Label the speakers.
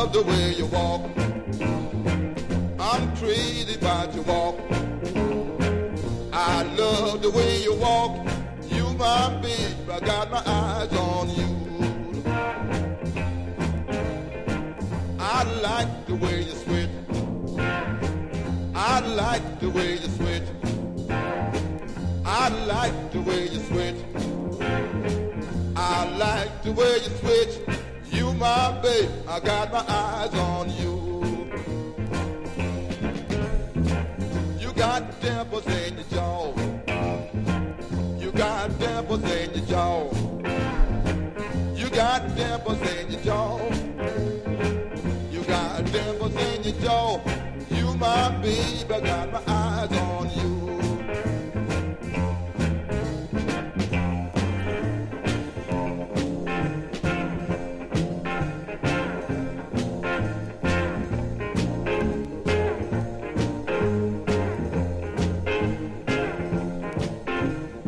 Speaker 1: love the way you walk. I'm crazy about your walk. I love the way you walk. You my babe, I got my eyes on you. I like the way you switch. I like the way you switch. I like the way you switch. I like the way you switch. You my babe, I got my eyes on you. You got dimples in your jaw. You got dimples in your jaw. You got dimples in your jaw. You got dimples in your jaw. You my babe, I got my eyes on you.